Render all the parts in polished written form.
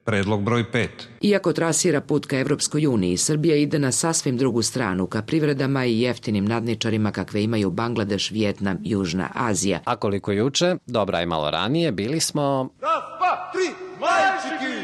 Predlog broj 5. Iako trasira put ka Evropskoj uniji, Srbija ide na sasvim drugu stranu, ka privredama i jeftinim nadničarima kakve imaju Bangladeš, Vijetnam, Južna Azija. A koliko juče, dobra i malo ranije, bili smo... Raz, dva, tri, majčiki!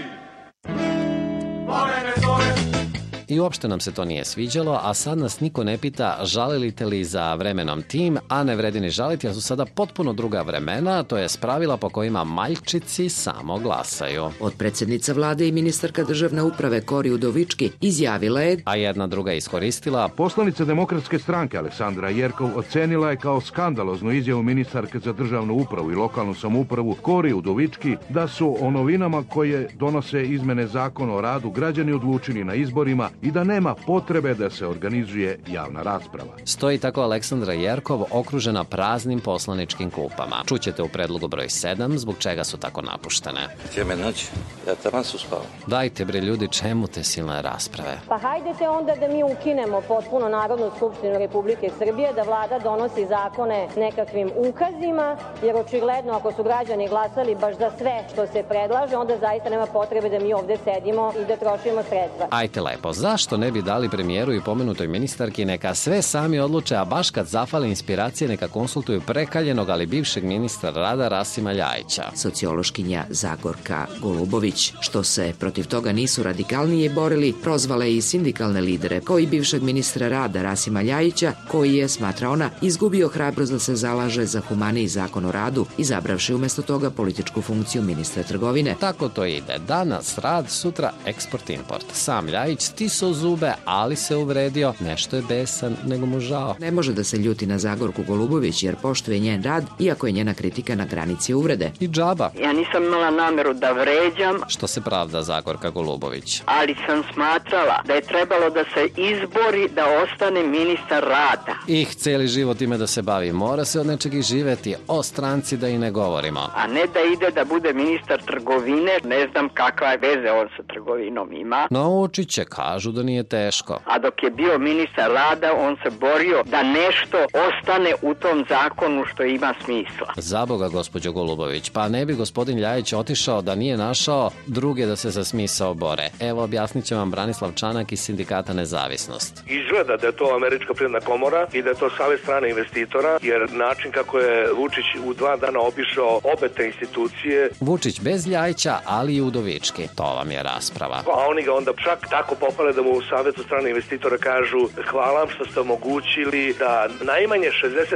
Mamene zove! I uopšte nam se to nije sviđalo, a sad nas niko ne pita žalite li za vremenom tim, a ne vredi ni žaliti, a su sada potpuno druga vremena, to je pravila po kojima maljčici samo glasaju. Od predsjednica vlade i ministarka državne uprave Kori Udovički izjavila je, a jedna druga iskoristila. Poslanica Demokratske stranke Aleksandra Jerkov ocenila je kao skandaloznu izjavu ministarke za državnu upravu i lokalnu samoupravu Kori Udovički da su o novinama koje donose izmene zakona o radu građani odlučili na izborima i da nema potrebe da se organizuje javna rasprava. Stoji tako Aleksandra Jerkov okružena praznim poslaničkim klupama. Čućete u predlogu broj 7 zbog čega su tako napuštene. Gdje me naći? Ja taman su spao. Dajte bre ljudi, čemu te silne rasprave? Pa hajdete onda da mi ukinemo potpuno Narodnu skupštinu Republike Srbije, da vlada donosi zakone nekakvim ukazima, jer očigledno ako su građani glasali baš za sve što se predlaže, onda zaista nema potrebe da mi ovde sedimo i da trošimo sredstva. Ajte lepo, zašto ne bi dali premijeru i pomenutoj ministarki neka sve sami odluče, a baš kad zafale inspiracije neka konsultuju prekaljenog, ali bivšeg ministra rada Rasima Ljajića. Sociološkinja Zagorka Golubović, što se protiv toga nisu radikalnije borili, prozvale i sindikalne lidere, kao i bivšeg ministra rada Rasima Ljajića, koji je, smatra ona, izgubio hrabrost da se zalaže za humaniji zakon o radu, izabravši umesto toga političku funkciju ministra trgovine. Tako to ide. Danas rad, sutra eksport-import. Sam Ljajić stisao zube, ali se uvredio, nešto je besan, nego mu žao. Ne može da se ljuti na Zagorku Golubović jer poštuje njen rad, iako je njena kritika na granici uvrede. I džaba. Ja nisam imala nameru da vređam. Što se pravda Zagorka Golubović? Ali sam smatrala da je trebalo da se izbori da ostane ministar rada. Cijeli život ime da se bavi. Mora se od nečeg i živeti. O stranci da i ne govorimo. A ne da ide da bude ministar trgovine. Ne znam kakva je veze on sa trgovinom ima. Naučit će, kažu da nije teško. A dok je bio ministar rada, on se borio da nešto ostane u tom zakonu što ima smisla. Za Boga, gospođo Golubović, pa ne bi gospodin Ljajić otišao da nije našao druge da se za smisao bore. Evo, objasnit će vam Branislav Čanak iz sindikata Nezavisnost. Izgleda da je to Američka privredna komora i da je to savez strane investitora, jer način kako je Vučić u 2 dana obišao obe te institucije. Vučić bez Ljajića, ali i Udovički. To vam je rasprava. A oni ga onda čak tako pohvale da mu u savetu strane investitora kažu hvala vam što ste omogućili da najmanje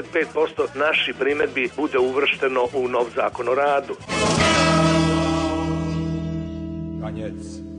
65% naših primedbi bude uvršteno u nov zakon o radu. Kanjec.